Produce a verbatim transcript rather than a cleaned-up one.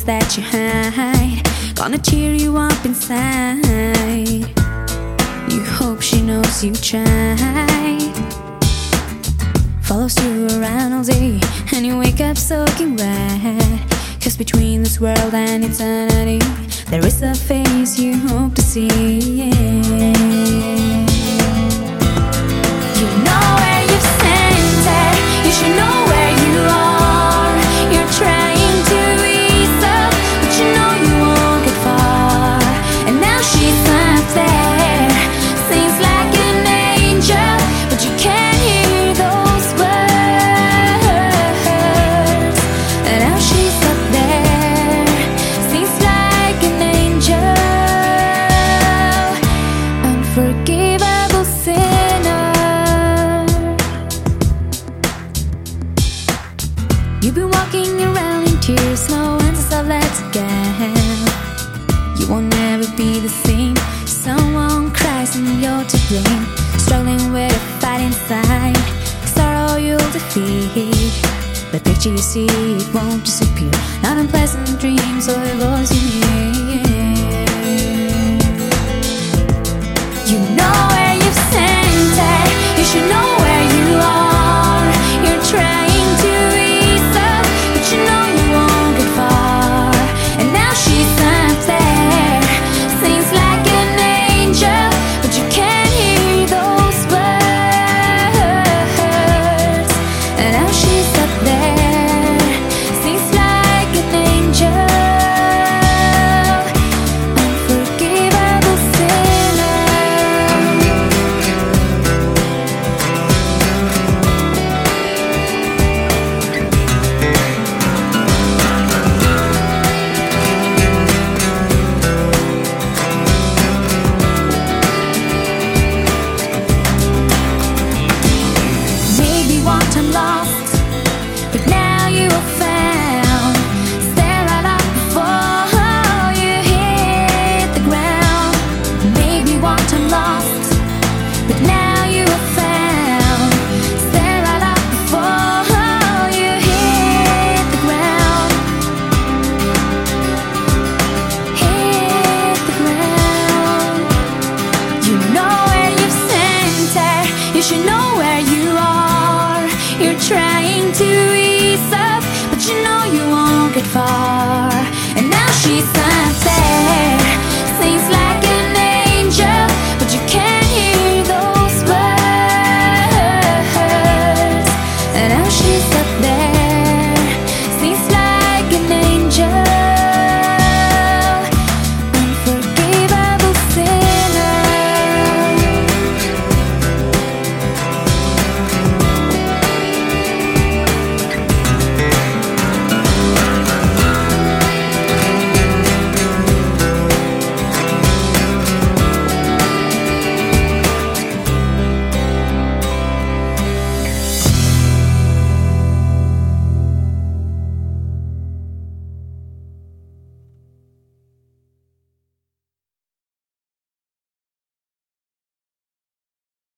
that you hide, gonna cheer you up inside. You hope she knows you tried. Follows you around all day, and you wake up soaking wet. Cause between this world and eternity, there is a face you hope to see, yeah. You know where you've sent it, you should know where you are. You're trying to ease up, but you know you won't get far. And now she's up there, sings like an angel, but you can't hear those words. And now she's up there, sings like an angel, unforgivable sinner. You've been walking around in tears, no answers are left again. You won't never be the same. Someone cries and you're to blame, struggling with a fight inside. Sorrow you'll defeat, the picture you see, it won't disappear. Not unpleasant dreams or a voice you hear.